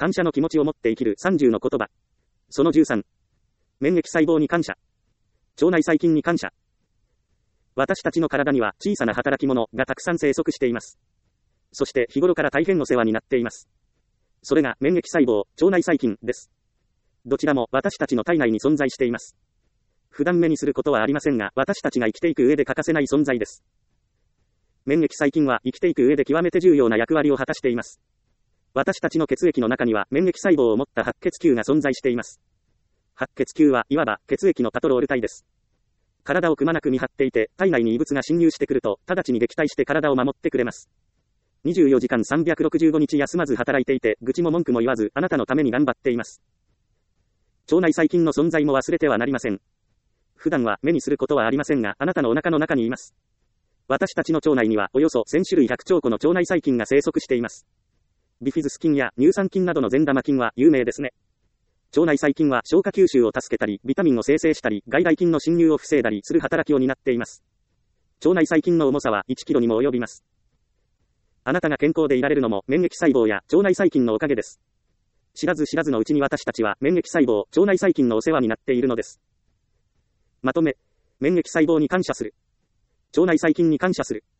感謝の気持ちを持って生きる30の言葉。その13。免疫細胞に感謝。腸内細菌に感謝。私たちの体には小さな働き者がたくさん生息しています。そして日頃から大変お世話になっています。それが免疫細胞、腸内細菌です。どちらも私たちの体内に存在しています。普段目にすることはありませんが、私たちが生きていく上で欠かせない存在です。免疫細菌は生きていく上で極めて重要な役割を果たしています。私たちの血液の中には免疫細胞を持った白血球が存在しています。白血球はいわば血液のパトロール隊です。体をくまなく見張っていて、体内に異物が侵入してくると、直ちに撃退して体を守ってくれます。24時間365日休まず働いていて、愚痴も文句も言わず、あなたのために頑張っています。腸内細菌の存在も忘れてはなりません。普段は目にすることはありませんが、あなたのお腹の中にいます。私たちの腸内にはおよそ1000種類100兆個の腸内細菌が生息しています。ビフィズス菌や乳酸菌などの善玉菌は有名ですね。腸内細菌は消化吸収を助けたり、ビタミンを生成したり、外来菌の侵入を防いだりする働きを担っています。腸内細菌の重さは1キロにも及びます。あなたが健康でいられるのも免疫細胞や腸内細菌のおかげです。知らず知らずのうちに私たちは免疫細胞、腸内細菌のお世話になっているのです。まとめ、免疫細胞に感謝する。腸内細菌に感謝する。